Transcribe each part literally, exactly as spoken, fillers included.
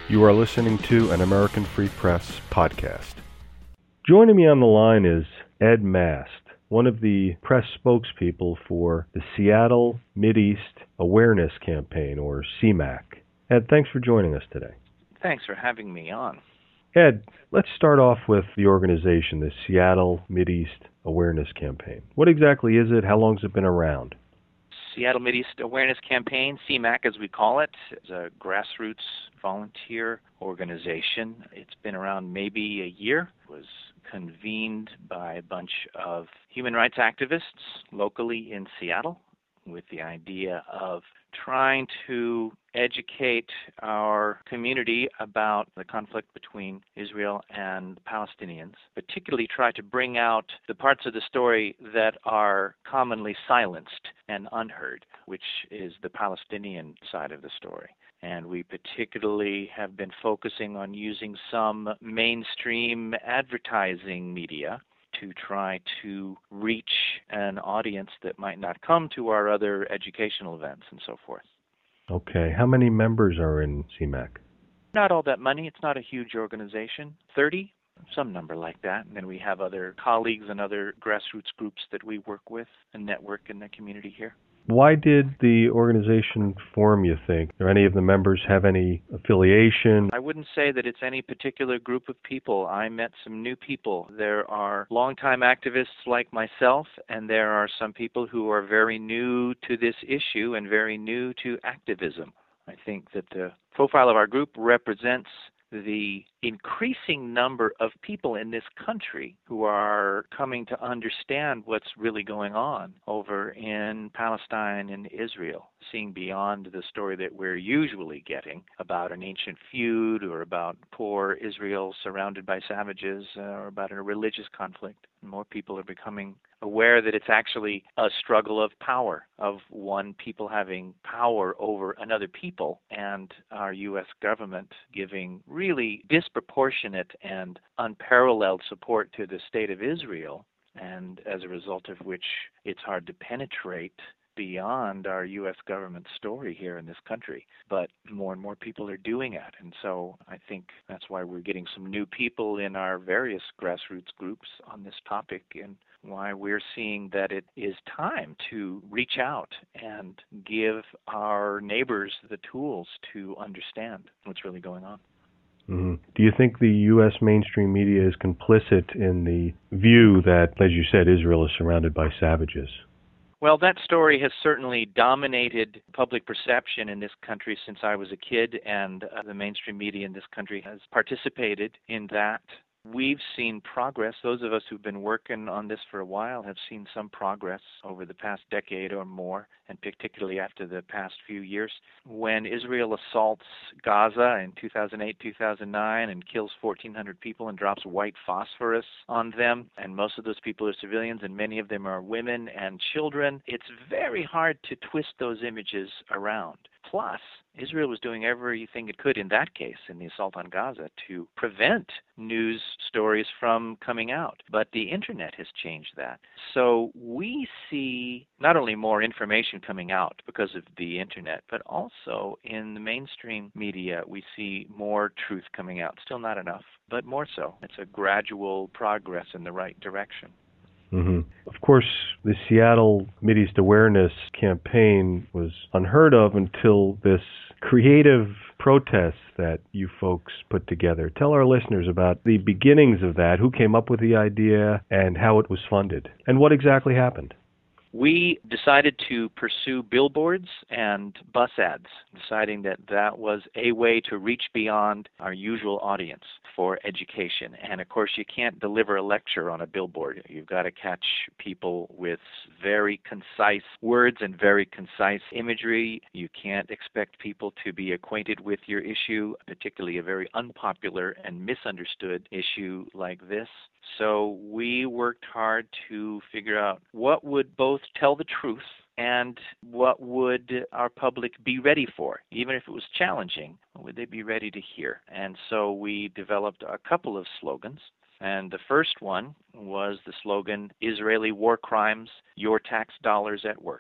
You are listening to an American Free Press podcast. Joining me on the line is Ed Mast, one of the press spokespeople for the Seattle Mideast Awareness Campaign, or C MAC. Ed, thanks for joining us today. Thanks for having me on. Ed, let's start off with the organization, the Seattle Mideast Awareness Campaign. What exactly is it? How long has it been around? Seattle Mideast Awareness Campaign, C MAC as we call it, is a grassroots volunteer organization. It's been around maybe a year. It was convened by a bunch of human rights activists locally in Seattle with the idea of trying to educate our community about the conflict between Israel and Palestinians, particularly try to bring out the parts of the story that are commonly silenced and unheard, which is the Palestinian side of the story. And we particularly have been focusing on using some mainstream advertising media to try to reach an audience that might not come to our other educational events and so forth. Okay. How many members are in C MAC? Not all that many. It's not a huge organization. thirty, some number like that. And then we have other colleagues and other grassroots groups that we work with and network in the community here. Why did the organization form, you think? Do any of the members have any affiliation? I wouldn't say that it's any particular group of people. I met some new people. There are longtime activists like myself, and there are some people who are very new to this issue and very new to activism. I think that the profile of our group represents the increasing number of people in this country who are coming to understand what's really going on over in Palestine and Israel, seeing beyond the story that we're usually getting about an ancient feud or about poor Israel surrounded by savages uh, or about a religious conflict. More people are becoming aware that it's actually a struggle of power, of one people having power over another people, and our U S government giving really disproportionate and unparalleled support to the state of Israel, and as a result of which it's hard to penetrate beyond our U S government story here in this country. But more and more people are doing it. And so I think that's why we're getting some new people in our various grassroots groups on this topic, and why we're seeing that it is time to reach out and give our neighbors the tools to understand what's really going on. Mm-hmm. Do you think the U S mainstream media is complicit in the view that, as you said, Israel is surrounded by savages? Well, that story has certainly dominated public perception in this country since I was a kid, and uh, the mainstream media in this country has participated in that. We've seen progress. Those of us who've been working on this for a while have seen some progress over the past decade or more, and particularly after the past few years. When Israel assaults Gaza in two thousand eight, two thousand nine and kills fourteen hundred people and drops white phosphorus on them, and most of those people are civilians and many of them are women and children, it's very hard to twist those images around. Plus, Israel was doing everything it could in that case, in the assault on Gaza, to prevent news stories from coming out. But the internet has changed that. So we see not only more information coming out because of the internet, but also in the mainstream media, we see more truth coming out. Still not enough, but more so. It's a gradual progress in the right direction. Mm-hmm. Of course, the Seattle Mideast Awareness Campaign was unheard of until this creative protest that you folks put together. Tell our listeners about the beginnings of that, who came up with the idea, and how it was funded, and what exactly happened. We decided to pursue billboards and bus ads, deciding that that was a way to reach beyond our usual audience for education. And of course, you can't deliver a lecture on a billboard. You've got to catch people with very concise words and very concise imagery. You can't expect people to be acquainted with your issue, particularly a very unpopular and misunderstood issue like this. So we worked hard to figure out what would both tell the truth and what would our public be ready for. Even if it was challenging, would they be ready to hear? And so we developed a couple of slogans. And the first one was the slogan, Israeli war crimes, your tax dollars at work.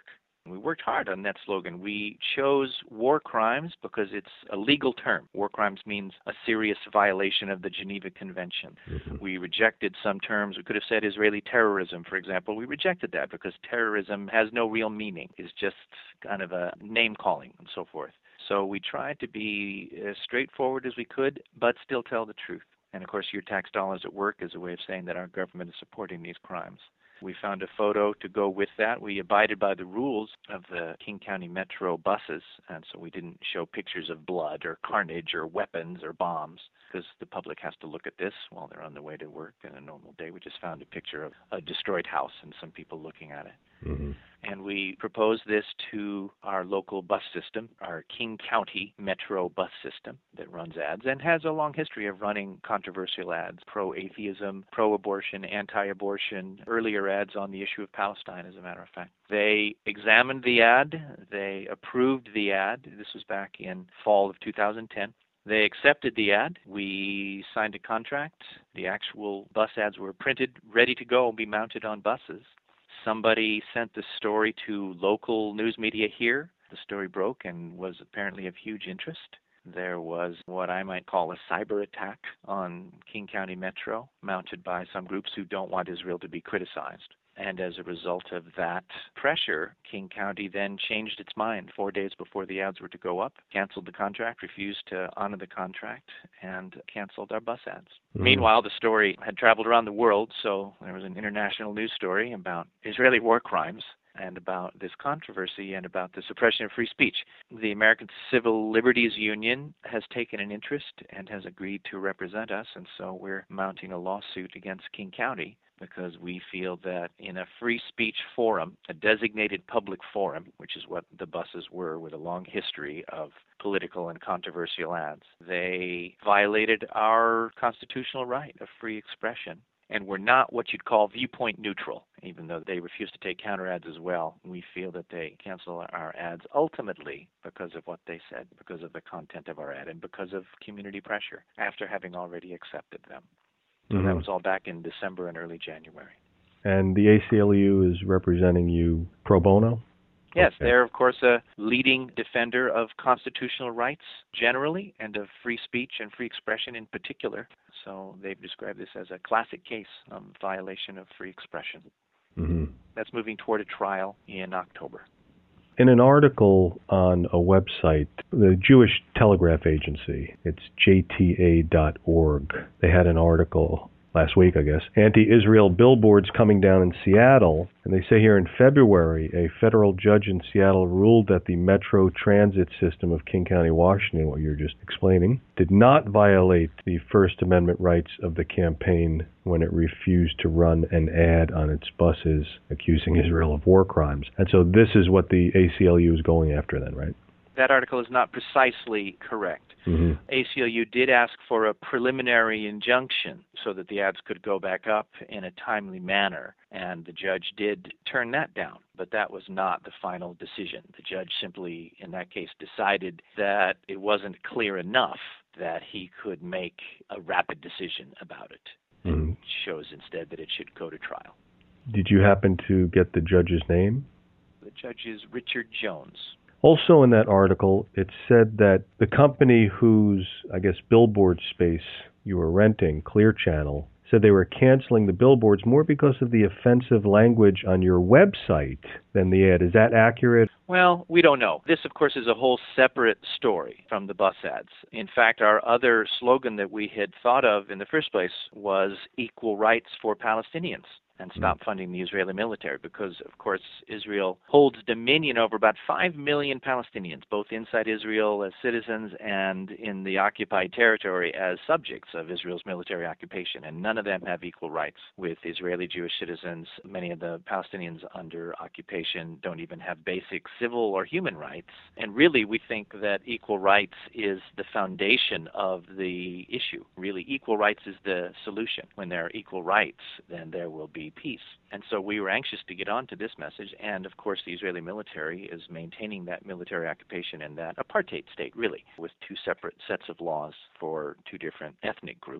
We worked hard on that slogan. We chose war crimes because it's a legal term. War crimes means a serious violation of the Geneva Convention. Mm-hmm. We rejected some terms. We could have said Israeli terrorism, for example. We rejected that because terrorism has no real meaning. It's just kind of a name-calling and so forth. So we tried to be as straightforward as we could, but still tell the truth. And, of course, your tax dollars at work is a way of saying that our government is supporting these crimes. We found a photo to go with that. We abided by the rules of the King County Metro buses, and so we didn't show pictures of blood or carnage or weapons or bombs because the public has to look at this while they're on their way to work in a normal day. We just found a picture of a destroyed house and some people looking at it. Mm-hmm. And we proposed this to our local bus system, our King County Metro bus system that runs ads and has a long history of running controversial ads, pro-atheism, pro-abortion, anti-abortion, earlier ads on the issue of Palestine, as a matter of fact. They examined the ad. They approved the ad. This was back in fall of two thousand ten. They accepted the ad. We signed a contract. The actual bus ads were printed, ready to go, and be mounted on buses. Somebody sent the story to local news media here. The story broke and was apparently of huge interest. There was what I might call a cyber attack on King County Metro, mounted by some groups who don't want Israel to be criticized. And as a result of that pressure, King County then changed its mind four days before the ads were to go up, canceled the contract, refused to honor the contract, and canceled our bus ads. Mm-hmm. Meanwhile, the story had traveled around the world, so there was an international news story about Israeli war crimes and about this controversy and about the suppression of free speech. The American Civil Liberties Union has taken an interest and has agreed to represent us, and so we're mounting a lawsuit against King County because we feel that in a free speech forum, a designated public forum, which is what the buses were with a long history of political and controversial ads, they violated our constitutional right of free expression. And we're not what you'd call viewpoint neutral, even though they refuse to take counter ads as well. We feel that they cancel our ads ultimately because of what they said, because of the content of our ad, and because of community pressure after having already accepted them. So mm-hmm. that was all back in December and early January. And the A C L U is representing you pro bono? Yes, okay. They're, of course, a leading defender of constitutional rights generally and of free speech and free expression in particular. So they've described this as a classic case of violation of free expression. Mm-hmm. That's moving toward a trial in October. In an article on a website, the Jewish Telegraph Agency, it's J T A dot org, they had an article last week, I guess, anti-Israel billboards coming down in Seattle. And they say here in February, a federal judge in Seattle ruled that the Metro transit system of King County, Washington, what you're just explaining, did not violate the First Amendment rights of the campaign when it refused to run an ad on its buses accusing Israel of war crimes. And so this is what the A C L U is going after then, right? That article is not precisely correct. Mm-hmm. A C L U did ask for a preliminary injunction so that the ads could go back up in a timely manner, and the judge did turn that down, but that was not the final decision. The judge simply, in that case, decided that it wasn't clear enough that he could make a rapid decision about it. Mm-hmm. It shows instead that it should go to trial. Did you happen to get the judge's name? The judge is Richard Jones. Also in that article, it said that the company whose, I guess, billboard space you were renting, Clear Channel, said they were canceling the billboards more because of the offensive language on your website than the ad. Is that accurate? Well, we don't know. This, of course, is a whole separate story from the bus ads. In fact, our other slogan that we had thought of in the first place was equal rights for Palestinians. And stop funding the Israeli military because, of course, Israel holds dominion over about five million Palestinians, both inside Israel as citizens and in the occupied territory as subjects of Israel's military occupation. And none of them have equal rights with Israeli Jewish citizens. Many of the Palestinians under occupation don't even have basic civil or human rights. And really, we think that equal rights is the foundation of the issue. Really, equal rights is the solution. When there are equal rights, then there will be peace. And so we were anxious to get on to this message, and of course the Israeli military is maintaining that military occupation in that apartheid state, really, with two separate sets of laws for two different ethnic groups.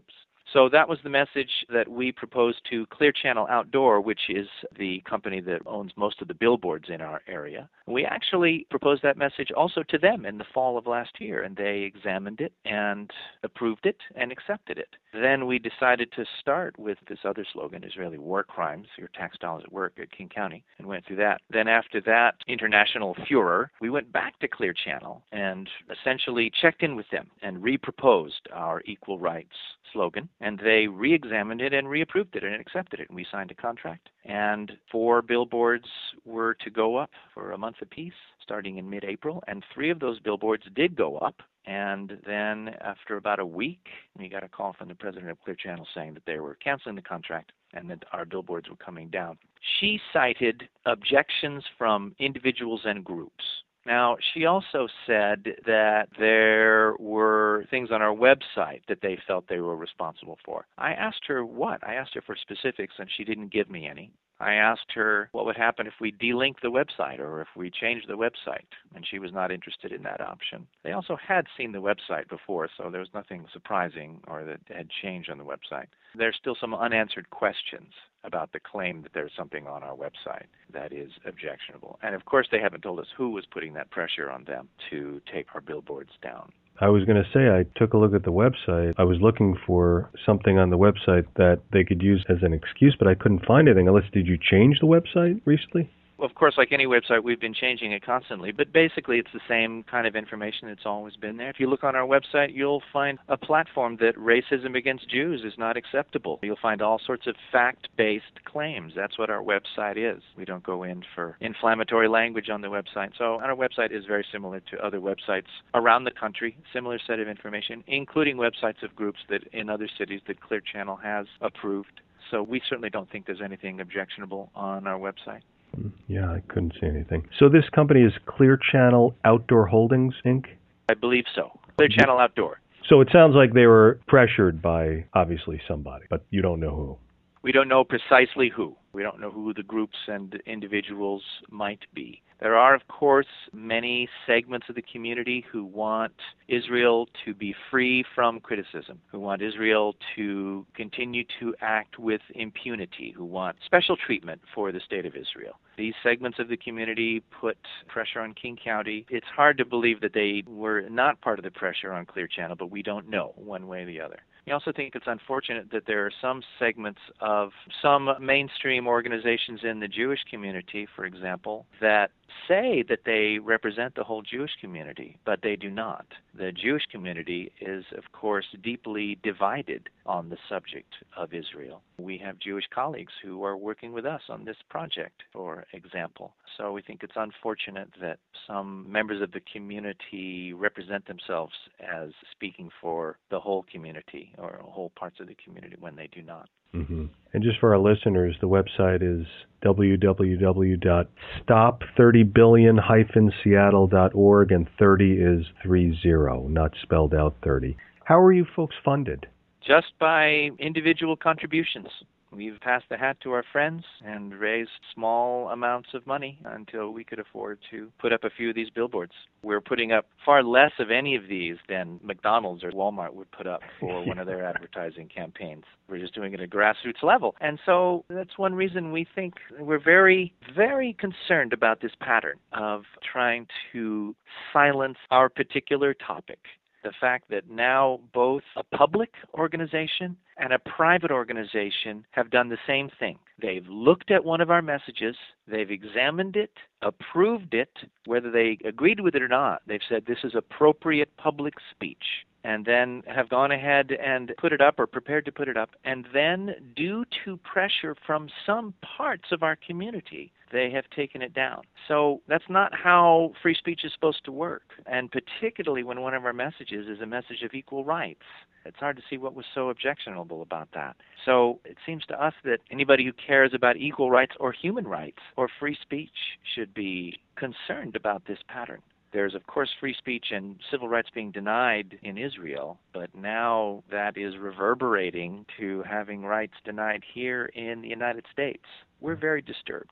So that was the message that we proposed to Clear Channel Outdoor, which is the company that owns most of the billboards in our area. We actually proposed that message also to them in the fall of last year, and they examined it and approved it and accepted it. Then we decided to start with this other slogan, Israeli War Crimes, Your Tax Dollars at Work at King County, and went through that. Then after that international furor, we went back to Clear Channel and essentially checked in with them and re-proposed our equal rights slogan, and they re-examined it and re-approved it and accepted it, and we signed a contract. And four billboards were to go up for a month apiece, starting in mid-April, and three of those billboards did go up. And then after about a week, we got a call from the president of Clear Channel saying that they were canceling the contract and that our billboards were coming down. She cited objections from individuals and groups. Now, she also said that there were things on our website that they felt they were responsible for. I asked her what? I asked her for specifics, and she didn't give me any. I asked her what would happen if we delink the website or if we changed the website, and she was not interested in that option. They also had seen the website before, so there was nothing surprising or that had changed on the website. There's still some unanswered questions about the claim that there's something on our website that is objectionable. And of course, they haven't told us who was putting that pressure on them to take our billboards down. I was going to say, I took a look at the website. I was looking for something on the website that they could use as an excuse, but I couldn't find anything. Unless, did you change the website recently? Well, of course, like any website, we've been changing it constantly, but basically it's the same kind of information that's always been there. If you look on our website, you'll find a platform that racism against Jews is not acceptable. You'll find all sorts of fact-based claims. That's what our website is. We don't go in for inflammatory language on the website. So our website is very similar to other websites around the country, similar set of information, including websites of groups that in other cities that Clear Channel has approved. So we certainly don't think there's anything objectionable on our website. Yeah, I couldn't see anything. So this company is Clear Channel Outdoor Holdings, Incorporated? I believe so. Clear Channel Outdoor. So it sounds like they were pressured by, obviously, somebody, but you don't know who. We don't know precisely who. We don't know who the groups and individuals might be. There are, of course, many segments of the community who want Israel to be free from criticism, who want Israel to continue to act with impunity, who want special treatment for the state of Israel. These segments of the community put pressure on King County. It's hard to believe that they were not part of the pressure on Clear Channel, but we don't know one way or the other. I also think it's unfortunate that there are some segments of some mainstream organizations in the Jewish community, for example, that say that they represent the whole Jewish community, but they do not. The Jewish community is, of course, deeply divided on the subject of Israel. We have Jewish colleagues who are working with us on this project, for example. So we think it's unfortunate that some members of the community represent themselves as speaking for the whole community or whole parts of the community when they do not. Mm-hmm. And just for our listeners, the website is w w w dot stop thirty billion dash seattle dot org, and thirty is three zero, not spelled out thirty. How are you folks funded? Just by individual contributions. We've passed the hat to our friends and raised small amounts of money until we could afford to put up a few of these billboards. We're putting up far less of any of these than McDonald's or Walmart would put up for one of their advertising campaigns. We're just doing it at a grassroots level. And so that's one reason we think we're very, very concerned about this pattern of trying to silence our particular topic. The fact that now both a public organization and a private organization have done the same thing. They've looked at one of our messages, they've examined it, approved it, whether they agreed with it or not. They've said this is appropriate public speech, and then have gone ahead and put it up or prepared to put it up. And then, due to pressure from some parts of our community, they have taken it down. So that's not how free speech is supposed to work, and particularly when one of our messages is a message of equal rights. It's hard to see what was so objectionable about that. So it seems to us that anybody who cares about equal rights or human rights or free speech should be concerned about this pattern. There's, of course, free speech and civil rights being denied in Israel, but now that is reverberating to having rights denied here in the United States. We're very disturbed.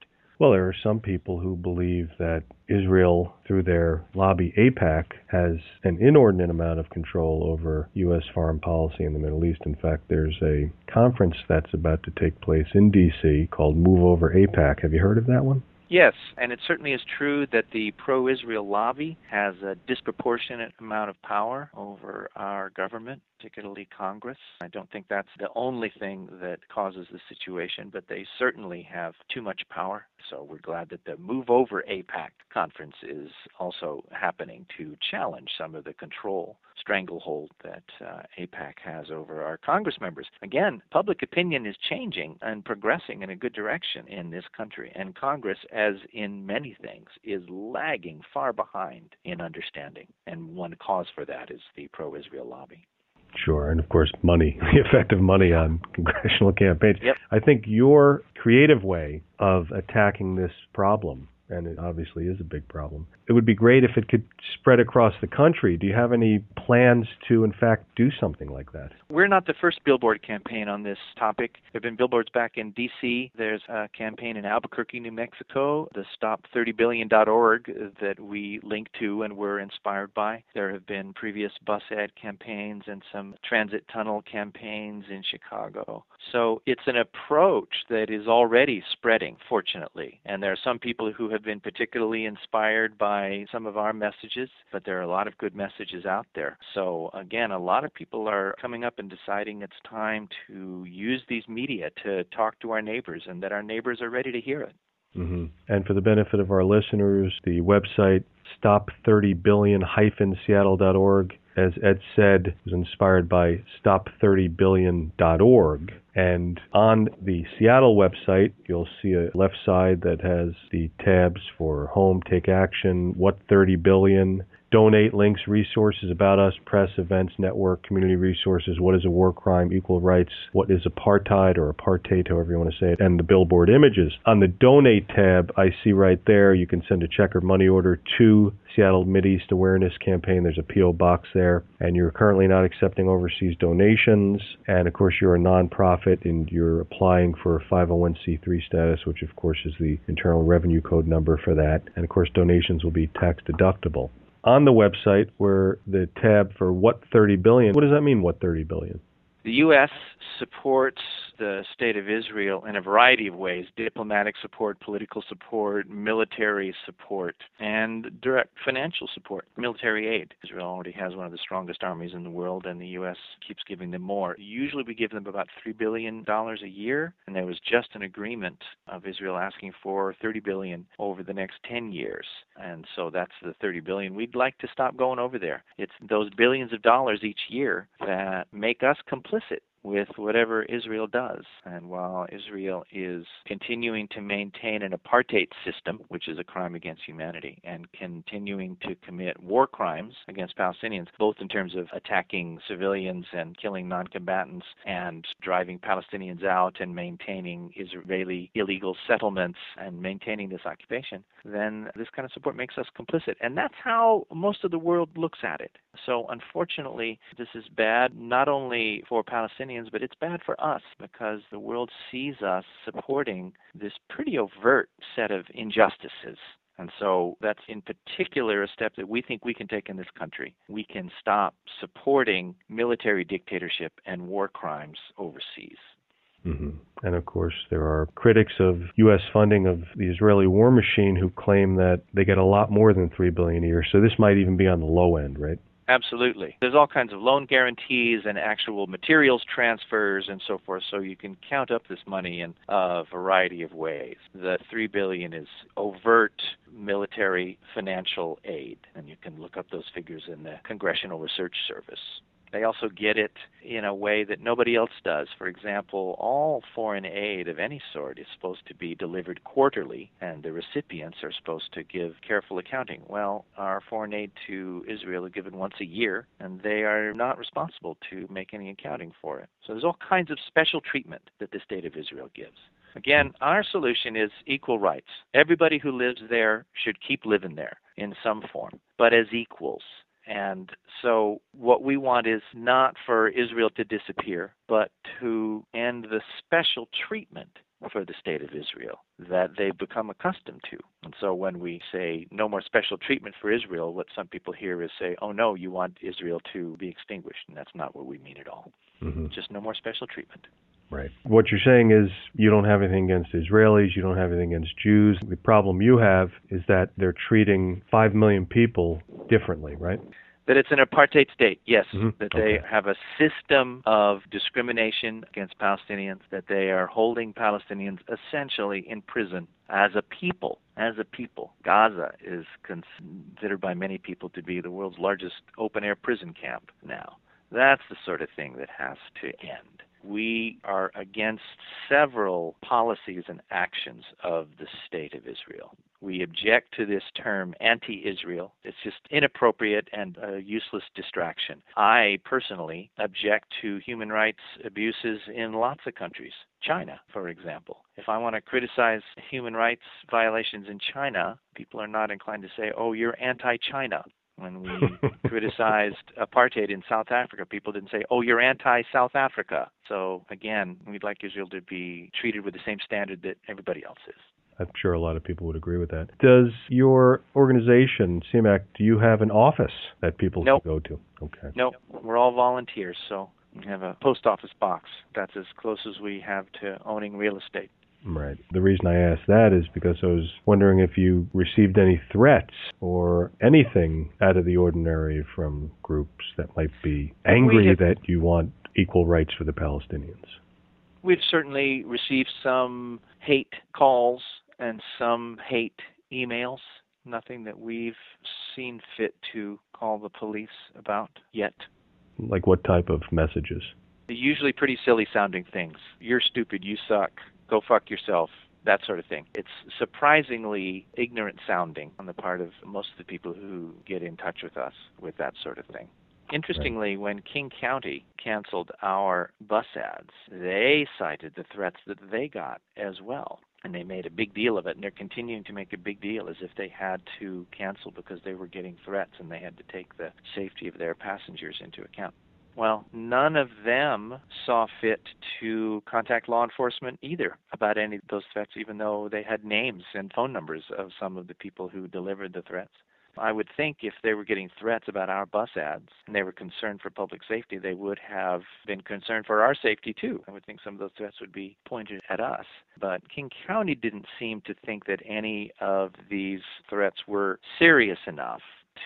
Well, there are some people who believe that Israel, through their lobby AIPAC, has an inordinate amount of control over U S foreign policy in the Middle East. In fact, there's a conference that's about to take place in D C called Move Over AIPAC. Have you heard of that one? Yes, and it certainly is true that the pro-Israel lobby has a disproportionate amount of power over our government, particularly Congress. I don't think that's the only thing that causes the situation, but they certainly have too much power. So we're glad that the Move Over AIPAC conference is also happening to challenge some of the control stranglehold that uh, AIPAC has over our Congress members. Again, public opinion is changing and progressing in a good direction in this country, and Congress, as in many things, is lagging far behind in understanding, and one cause for that is the pro-Israel lobby. Sure, and of course money, the effect of money on congressional campaigns. Yep. I think your creative way of attacking this problem, and it obviously is a big problem, it would be great if it could spread across the country. Do you have any plans to, in fact, do something like that? We're not the first billboard campaign on this topic. There have been billboards back in D C There's a campaign in Albuquerque, New Mexico, the stop thirty billion dot org, that we link to and were inspired by. There have been previous bus ad campaigns and some transit tunnel campaigns in Chicago. So it's an approach that is already spreading, fortunately. And there are some people who have been particularly inspired by some of our messages, but there are a lot of good messages out there. So again, a lot of people are coming up and deciding it's time to use these media to talk to our neighbors, and that our neighbors are ready to hear it. Mm-hmm. And for the benefit of our listeners, the website stop thirty billion dash seattle dot org, as Ed said, was inspired by stop thirty billion dot org. And on the Seattle website, you'll see a left side that has the tabs for home, take action, what thirty billion, donate, links, resources, about us, press, events, network, community resources, what is a war crime, equal rights, what is apartheid or apartheid, however you want to say it, and the billboard images. On the donate tab, I see right there, you can send a check or money order to Seattle Mideast Awareness Campaign. There's a P O box there, and you're currently not accepting overseas donations. And of course, you're a nonprofit and you're applying for a five oh one c three status, which of course is the Internal Revenue Code number for that. And of course, donations will be tax deductible. On the website, where the tab for what thirty billion, what does that mean, what thirty billion? The U S supports the State of Israel in a variety of ways: diplomatic support, political support, military support, and direct financial support, military aid. Israel already has one of the strongest armies in the world, and the U S keeps giving them more. Usually we give them about three billion dollars a year, and there was just an agreement of Israel asking for thirty billion dollars over the next ten years. And so that's the thirty billion dollars. We'd like to stop going over there. It's those billions of dollars each year that make us complicit with whatever Israel does. And while Israel is continuing to maintain an apartheid system, which is a crime against humanity, and continuing to commit war crimes against Palestinians, both in terms of attacking civilians and killing non-combatants and driving Palestinians out and maintaining Israeli illegal settlements and maintaining this occupation, then this kind of support makes us complicit. And that's how most of the world looks at it. So unfortunately, this is bad not only for Palestinians, but it's bad for us because the world sees us supporting this pretty overt set of injustices. And so that's in particular a step that we think we can take in this country. We can stop supporting military dictatorship and war crimes overseas. Mm-hmm. And of course, there are critics of U S funding of the Israeli war machine who claim that they get a lot more than three billion dollars a year. So this might even be on the low end, right? Absolutely. There's all kinds of loan guarantees and actual materials transfers and so forth, so you can count up this money in a variety of ways. The three billion dollars is overt military financial aid, and you can look up those figures in the Congressional Research Service. They also get it in a way that nobody else does. For example, all foreign aid of any sort is supposed to be delivered quarterly, and the recipients are supposed to give careful accounting. Well, our foreign aid to Israel is given once a year, and they are not responsible to make any accounting for it. So there's all kinds of special treatment that the State of Israel gives. Again, our solution is equal rights. Everybody who lives there should keep living there in some form, but as equals. And so what we want is not for Israel to disappear, but to end the special treatment for the state of Israel that they've become accustomed to. And so when we say no more special treatment for Israel, what some people hear is say, oh no, you want Israel to be extinguished. And that's not what we mean at all. Mm-hmm. Just no more special treatment. Right. What you're saying is you don't have anything against Israelis, you don't have anything against Jews. The problem you have is that they're treating five million people differently, right? That it's an apartheid state, yes. Mm-hmm. That okay. they have a system of discrimination against Palestinians, that they are holding Palestinians essentially in prison as a people. As a people. Gaza is considered by many people to be the world's largest open-air prison camp now. That's the sort of thing that has to end. We are against several policies and actions of the state of Israel. We object to this term anti-Israel. It's just inappropriate and a useless distraction. I personally object to human rights abuses in lots of countries. China, for example. If I want to criticize human rights violations in China, people are not inclined to say, oh, you're anti-China. When we criticized apartheid in South Africa, people didn't say, oh, you're anti-South Africa. So, again, we'd like Israel to be treated with the same standard that everybody else is. I'm sure a lot of people would agree with that. Does your organization, C M A C, do you have an office that people nope. can go to? Okay. Nope. We're all volunteers, so we have a post office box. That's as close as we have to owning real estate. Right. The reason I asked that is because I was wondering if you received any threats or anything out of the ordinary from groups that might be angry have, that you want equal rights for the Palestinians. We've certainly received some hate calls and some hate emails. Nothing that we've seen fit to call the police about yet. Like what type of messages? Usually pretty silly sounding things. You're stupid, you suck. Go fuck yourself, that sort of thing. It's surprisingly ignorant sounding on the part of most of the people who get in touch with us with that sort of thing. Interestingly, right. When King County canceled our bus ads, they cited the threats that they got as well. And they made a big deal of it, and they're continuing to make a big deal as if they had to cancel because they were getting threats and they had to take the safety of their passengers into account. Well, none of them saw fit to contact law enforcement either about any of those threats, even though they had names and phone numbers of some of the people who delivered the threats. I would think if they were getting threats about our bus ads and they were concerned for public safety, they would have been concerned for our safety too. I would think some of those threats would be pointed at us. But King County didn't seem to think that any of these threats were serious enough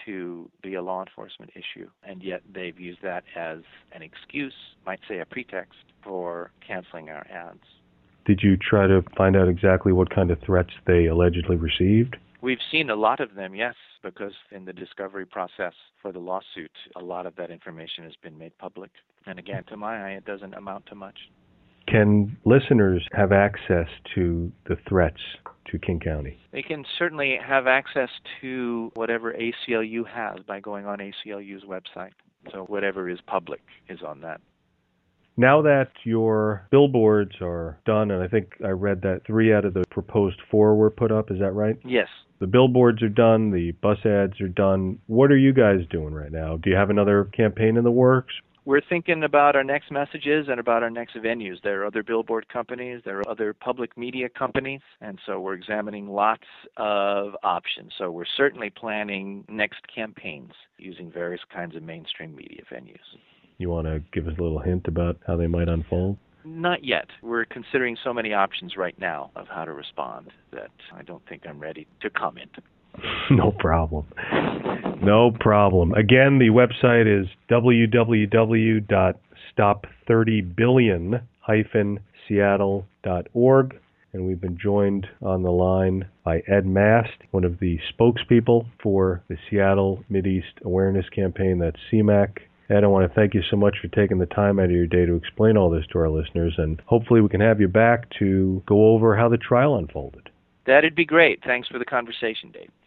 to be a law enforcement issue, and yet they've used that as an excuse, might say a pretext, for canceling our ads. Did you try to find out exactly what kind of threats they allegedly received? We've seen a lot of them, yes, because in the discovery process for the lawsuit, a lot of that information has been made public. And again, to my eye, it doesn't amount to much. Can listeners have access to the threats to King County? They can certainly have access to whatever A C L U has by going on A C L U's website. So whatever is public is on that. Now that your billboards are done, and I think I read that three out of the proposed four were put up, is that right? Yes. The billboards are done, the bus ads are done. What are you guys doing right now? Do you have another campaign in the works? We're thinking about our next messages and about our next venues. There are other billboard companies, there are other public media companies, and so we're examining lots of options. So we're certainly planning next campaigns using various kinds of mainstream media venues. You want to give us a little hint about how they might unfold? Not yet. We're considering so many options right now of how to respond that I don't think I'm ready to comment. No problem. No problem. Again, the website is w w w dot stop thirty billion dash seattle dot org. And we've been joined on the line by Ed Mast, one of the spokespeople for the Seattle Mideast Awareness Campaign, that's C M A C. Ed, I want to thank you so much for taking the time out of your day to explain all this to our listeners, and hopefully we can have you back to go over how the trial unfolded. That'd be great. Thanks for the conversation, Dave.